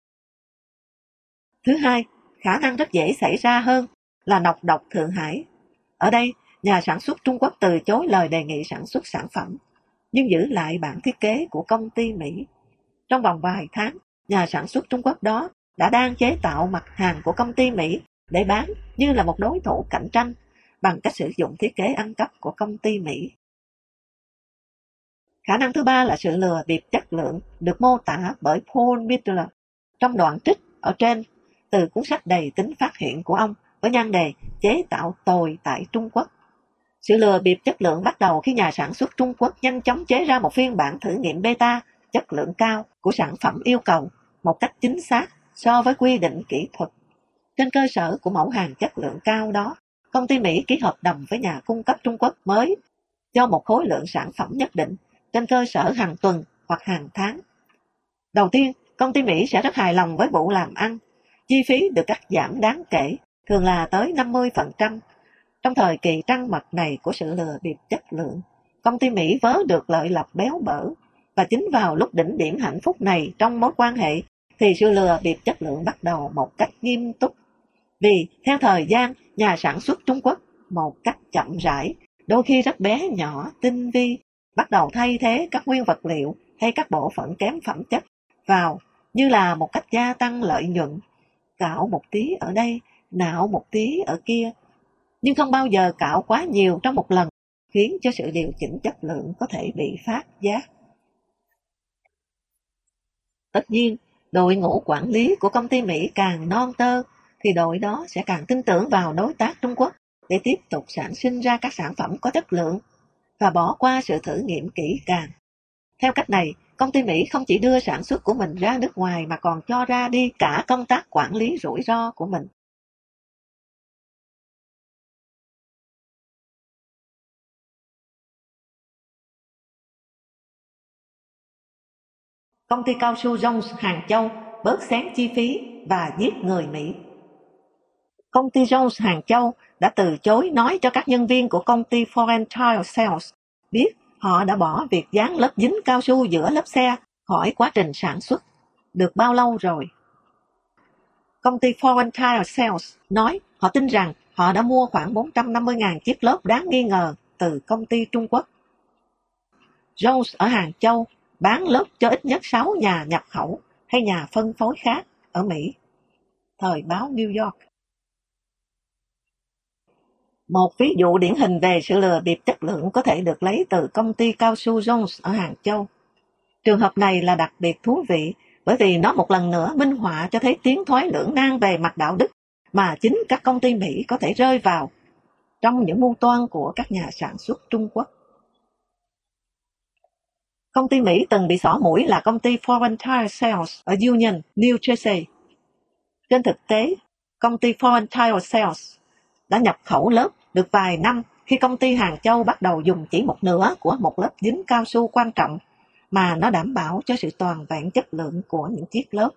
Thứ hai, khả năng rất dễ xảy ra hơn là nọc độc Thượng Hải. Ở đây, nhà sản xuất Trung Quốc từ chối lời đề nghị sản xuất sản phẩm, nhưng giữ lại bản thiết kế của công ty Mỹ. Trong vòng vài tháng, nhà sản xuất Trung Quốc đó đã đang chế tạo mặt hàng của công ty Mỹ để bán như là một đối thủ cạnh tranh bằng cách sử dụng thiết kế ăn cắp của công ty Mỹ. Khả năng thứ ba là sự lừa bịp chất lượng được mô tả bởi Paul Midler trong đoạn trích ở trên từ cuốn sách đầy tính phát hiện của ông với nhan đề chế tạo tồi tại Trung Quốc. Sự lừa bịp chất lượng bắt đầu khi nhà sản xuất Trung Quốc nhanh chóng chế ra một phiên bản thử nghiệm beta chất lượng cao của sản phẩm yêu cầu một cách chính xác so với quy định kỹ thuật. Trên cơ sở của mẫu hàng chất lượng cao đó, công ty Mỹ ký hợp đồng với nhà cung cấp Trung Quốc mới cho một khối lượng sản phẩm nhất định trên cơ sở hàng tuần hoặc hàng tháng. Đầu tiên, công ty Mỹ sẽ rất hài lòng với vụ làm ăn. Chi phí được cắt giảm đáng kể, thường là tới năm mươi phần trăm. Trong thời kỳ trăng mật này của sự lừa bịp chất lượng, công ty Mỹ vớ được lợi lộc béo bở, và chính vào lúc đỉnh điểm hạnh phúc này trong mối quan hệ thì sự lừa bịp chất lượng bắt đầu một cách nghiêm túc. Vì theo thời gian, nhà sản xuất Trung Quốc một cách chậm rãi, đôi khi rất bé nhỏ, tinh vi, bắt đầu thay thế các nguyên vật liệu hay các bộ phận kém phẩm chất vào như là một cách gia tăng lợi nhuận, cạo một tí ở đây, nạo một tí ở kia, nhưng không bao giờ cạo quá nhiều trong một lần, khiến cho sự điều chỉnh chất lượng có thể bị phát giác. Tất nhiên, đội ngũ quản lý của công ty Mỹ càng non tơ, thì đội đó sẽ càng tin tưởng vào đối tác Trung Quốc để tiếp tục sản sinh ra các sản phẩm có chất lượng và bỏ qua sự thử nghiệm kỹ càng. Theo cách này, công ty Mỹ không chỉ đưa sản xuất của mình ra nước ngoài mà còn cho ra đi cả công tác quản lý rủi ro của mình. Công ty cao su Jones Hàng Châu bớt xén chi phí và giết người Mỹ. Công ty Jones Hàng Châu đã từ chối nói cho các nhân viên của công ty Foreign Tire Sales biết họ đã bỏ việc dán lớp dính cao su giữa lớp xe khỏi quá trình sản xuất được bao lâu rồi. Công ty Foreign Tire Sales nói họ tin rằng họ đã mua khoảng bốn trăm năm mươi nghìn chiếc lốp đáng nghi ngờ từ công ty Trung Quốc. Jones ở Hàng Châu bán lốp cho ít nhất sáu nhà nhập khẩu hay nhà phân phối khác ở Mỹ. Thời báo New York. Một ví dụ điển hình về sự lừa bịp chất lượng có thể được lấy từ công ty cao su Jones ở Hàng Châu. Trường hợp này là đặc biệt thú vị bởi vì nó một lần nữa minh họa cho thấy tiến thoái lưỡng nan về mặt đạo đức mà chính các công ty Mỹ có thể rơi vào trong những mưu toan của các nhà sản xuất Trung Quốc. Công ty Mỹ từng bị xỏ mũi là công ty Foreign Tire Sales ở Union, New Jersey. Trên thực tế, công ty Foreign Tire Sales đã nhập khẩu lớp được vài năm khi công ty Hàng Châu bắt đầu dùng chỉ một nửa của một lớp dính cao su quan trọng mà nó đảm bảo cho sự toàn vẹn chất lượng của những chiếc lớp.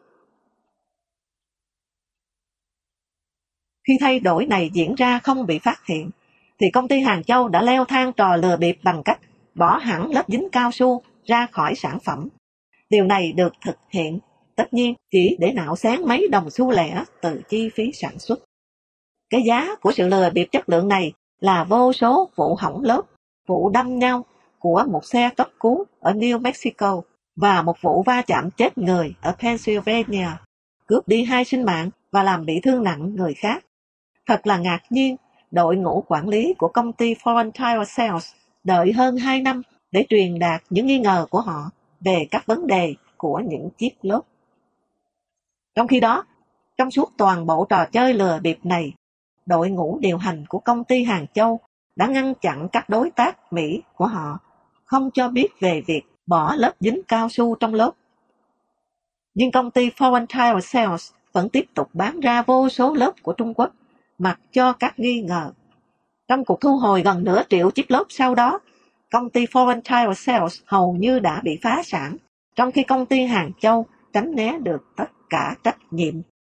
Khi thay đổi này diễn ra không bị phát hiện, thì công ty Hàng Châu đã leo thang trò lừa bịp bằng cách bỏ hẳn lớp dính cao su ra khỏi sản phẩm. Điều này được thực hiện, tất nhiên, chỉ để nạo xén mấy đồng xu lẻ từ chi phí sản xuất. Cái giá của sự lừa bịp chất lượng này là vô số vụ hỏng lớp, vụ đâm nhau của một xe cấp cứu ở New Mexico và một vụ va chạm chết người ở Pennsylvania, cướp đi hai sinh mạng và làm bị thương nặng người khác. Thật là ngạc nhiên, đội ngũ quản lý của công ty Foreign Tire Sales đợi hơn hai năm để truyền đạt những nghi ngờ của họ về các vấn đề của những chiếc lốp. Trong khi đó, trong suốt toàn bộ trò chơi lừa bịp này, đội ngũ điều hành của công ty Hàng Châu đã ngăn chặn các đối tác Mỹ của họ không cho biết về việc bỏ lớp dính cao su trong lốp. Nhưng công ty Foreign Tire Sales vẫn tiếp tục bán ra vô số lớp của Trung Quốc, mặc cho các nghi ngờ. Trong cuộc thu hồi gần nửa triệu chiếc lốp sau đó, công ty Foreign Tire Sales hầu như đã bị phá sản, trong khi công ty Hàng Châu tránh né được tất cả trách nhiệm.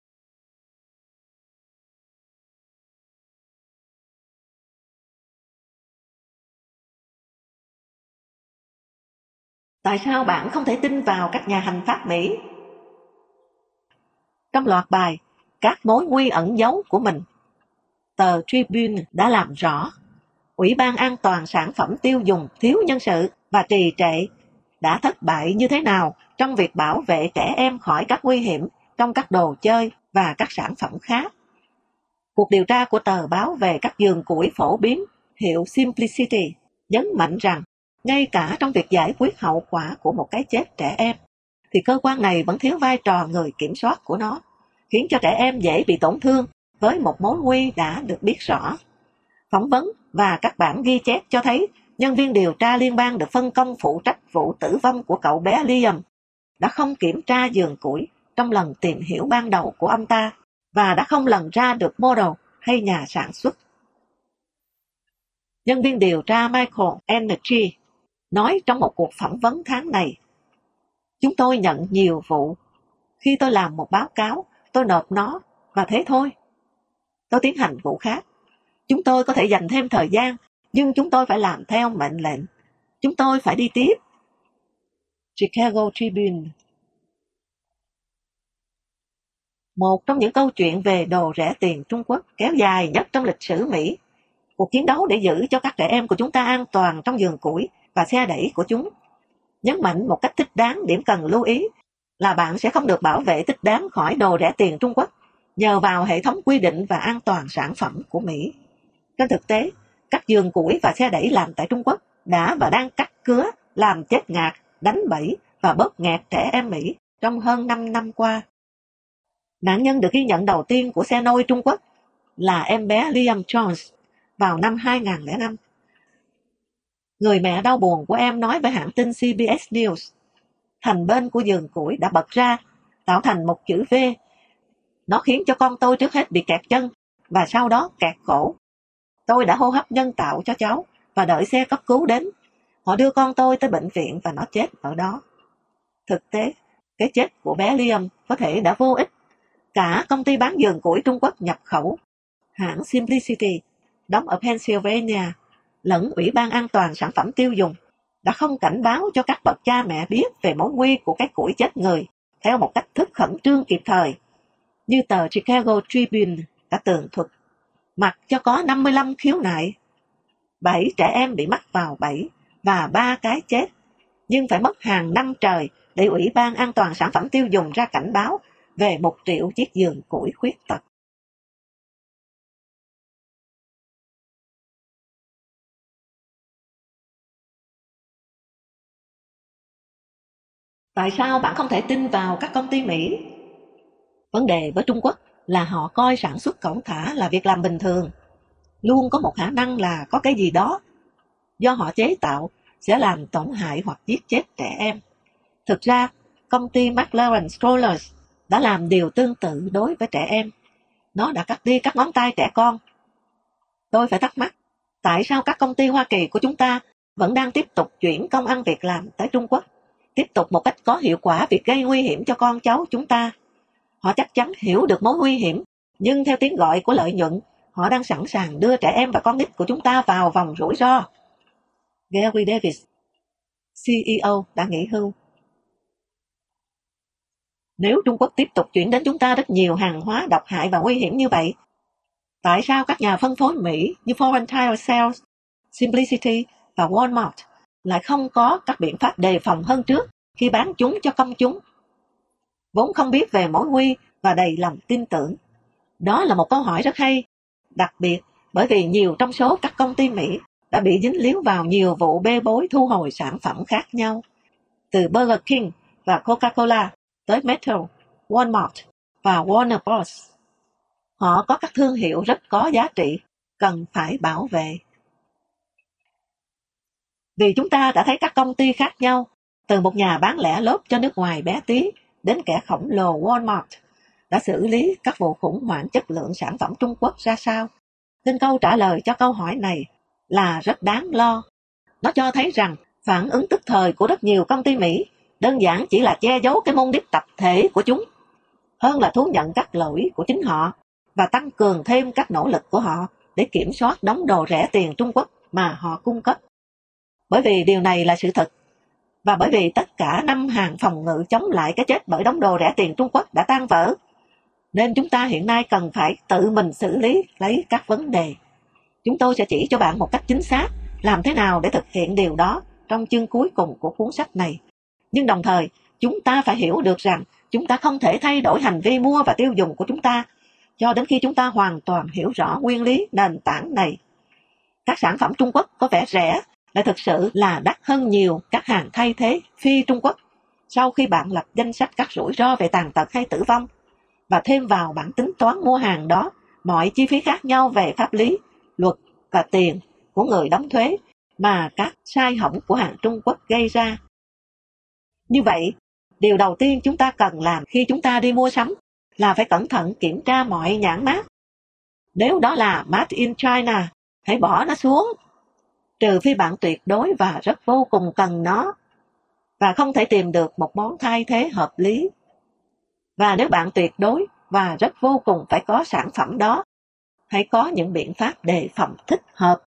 Tại sao bạn không thể tin vào các nhà hành pháp Mỹ? Trong loạt bài Các mối nguy ẩn giấu của mình, tờ Tribune đã làm rõ Ủy ban An toàn Sản phẩm Tiêu dùng thiếu nhân sự và trì trệ đã thất bại như thế nào trong việc bảo vệ trẻ em khỏi các nguy hiểm trong các đồ chơi và các sản phẩm khác. Cuộc điều tra của tờ báo về các giường củi phổ biến hiệu Simplicity nhấn mạnh rằng ngay cả trong việc giải quyết hậu quả của một cái chết trẻ em, thì cơ quan này vẫn thiếu vai trò người kiểm soát của nó, khiến cho trẻ em dễ bị tổn thương với một mối nguy đã được biết rõ. Phỏng vấn và các bản ghi chép cho thấy nhân viên điều tra liên bang được phân công phụ trách vụ tử vong của cậu bé Liam đã không kiểm tra giường củi trong lần tìm hiểu ban đầu của ông ta và đã không lần ra được model hay nhà sản xuất. Nhân viên điều tra Michael Energy nói trong một cuộc phỏng vấn tháng này: "Chúng tôi nhận nhiều vụ. Khi tôi làm một báo cáo, tôi nộp nó và thế thôi. Tôi tiến hành vụ khác. Chúng tôi có thể dành thêm thời gian, nhưng chúng tôi phải làm theo mệnh lệnh. Chúng tôi phải đi tiếp." Chicago Tribune. Một trong những câu chuyện về đồ rẻ tiền Trung Quốc kéo dài nhất trong lịch sử Mỹ. Cuộc chiến đấu để giữ cho các trẻ em của chúng ta an toàn trong giường củi và xe đẩy của chúng. Nhấn mạnh một cách thích đáng điểm cần lưu ý là bạn sẽ không được bảo vệ thích đáng khỏi đồ rẻ tiền Trung Quốc nhờ vào hệ thống quy định và an toàn sản phẩm của Mỹ. Trên thực tế, các giường củi và xe đẩy làm tại Trung Quốc đã và đang cắt cứa, làm chết ngạt, đánh bẫy và bóp nghẹt trẻ em Mỹ trong hơn năm năm qua. Nạn nhân được ghi nhận đầu tiên của xe nôi Trung Quốc là em bé Liam Jones vào năm hai nghìn không trăm lẻ năm. Người mẹ đau buồn của em nói với hãng tin xê bê ét News, thành bên của giường củi đã bật ra, tạo thành một chữ V. Nó khiến cho con tôi trước hết bị kẹt chân và sau đó kẹt cổ. Tôi đã hô hấp nhân tạo cho cháu và đợi xe cấp cứu đến. Họ đưa con tôi tới bệnh viện và nó chết ở đó. Thực tế, cái chết của bé Liam có thể đã vô ích. Cả công ty bán giường củi Trung Quốc nhập khẩu, hãng Simplicity, đóng ở Pennsylvania, lẫn Ủy ban An toàn Sản phẩm Tiêu dùng đã không cảnh báo cho các bậc cha mẹ biết về mối nguy của cái củi chết người theo một cách thức khẩn trương kịp thời, như tờ Chicago Tribune đã tường thuật. Mặc cho có năm mươi lăm khiếu nại, bảy trẻ em bị mắc vào bẫy và ba cái chết, nhưng phải mất hàng năm trời để Ủy ban An toàn Sản phẩm Tiêu dùng ra cảnh báo về một triệu chiếc giường củi khuyết tật. Tại sao bạn không thể tin vào các công ty Mỹ? Vấn đề với Trung Quốc là họ coi sản xuất cẩu thả là việc làm bình thường. Luôn có một khả năng là có cái gì đó do họ chế tạo sẽ làm tổn hại hoặc giết chết trẻ em. Thực ra, công ty McLaren Strollers đã làm điều tương tự đối với trẻ em. Nó đã cắt đi các ngón tay trẻ con. Tôi phải thắc mắc, tại sao các công ty Hoa Kỳ của chúng ta vẫn đang tiếp tục chuyển công ăn việc làm tới Trung Quốc, tiếp tục một cách có hiệu quả việc gây nguy hiểm cho con cháu chúng ta? Họ chắc chắn hiểu được mối nguy hiểm, nhưng theo tiếng gọi của lợi nhuận, họ đang sẵn sàng đưa trẻ em và con nít của chúng ta vào vòng rủi ro. Gary Davis, xê e ô, đã nghỉ hưu. Nếu Trung Quốc tiếp tục chuyển đến chúng ta rất nhiều hàng hóa độc hại và nguy hiểm như vậy, tại sao các nhà phân phối Mỹ như Foreign Tire Sales, Simplicity và Walmart lại không có các biện pháp đề phòng hơn trước khi bán chúng cho công chúng? Vốn không biết về mối nguy và đầy lòng tin tưởng. Đó là một câu hỏi rất hay, đặc biệt bởi vì nhiều trong số các công ty Mỹ đã bị dính líu vào nhiều vụ bê bối thu hồi sản phẩm khác nhau, từ Burger King và Coca-Cola tới Metro, Walmart và Warner Bros. Họ có các thương hiệu rất có giá trị, cần phải bảo vệ. Vì chúng ta đã thấy các công ty khác nhau, từ một nhà bán lẻ lốp cho nước ngoài bé tí đến kẻ khổng lồ Walmart, đã xử lý các vụ khủng hoảng chất lượng sản phẩm Trung Quốc ra sao. Nên câu trả lời cho câu hỏi này là rất đáng lo. Nó cho thấy rằng phản ứng tức thời của rất nhiều công ty Mỹ đơn giản chỉ là che giấu cái môn đích tập thể của chúng, hơn là thú nhận các lỗi của chính họ và tăng cường thêm các nỗ lực của họ để kiểm soát đống đồ rẻ tiền Trung Quốc mà họ cung cấp. Bởi vì điều này là sự thật, và bởi vì tất cả năm hàng phòng ngự chống lại cái chết bởi đống đồ rẻ tiền Trung Quốc đã tan vỡ, nên chúng ta hiện nay cần phải tự mình xử lý lấy các vấn đề. Chúng tôi sẽ chỉ cho bạn một cách chính xác làm thế nào để thực hiện điều đó trong chương cuối cùng của cuốn sách này. Nhưng đồng thời, chúng ta phải hiểu được rằng chúng ta không thể thay đổi hành vi mua và tiêu dùng của chúng ta cho đến khi chúng ta hoàn toàn hiểu rõ nguyên lý nền tảng này. Các sản phẩm Trung Quốc có vẻ rẻ lại thực sự là đắt hơn nhiều các hàng thay thế phi Trung Quốc sau khi bạn lập danh sách các rủi ro về tàn tật hay tử vong và thêm vào bản tính toán mua hàng đó mọi chi phí khác nhau về pháp lý, luật và tiền của người đóng thuế mà các sai hỏng của hàng Trung Quốc gây ra. Như vậy, điều đầu tiên chúng ta cần làm khi chúng ta đi mua sắm là phải cẩn thận kiểm tra mọi nhãn mác. Nếu đó là Made in China, hãy bỏ nó xuống, trừ phi bạn tuyệt đối và rất vô cùng cần nó, và không thể tìm được một món thay thế hợp lý. Và nếu bạn tuyệt đối và rất vô cùng phải có sản phẩm đó, hãy có những biện pháp đề phòng thích hợp.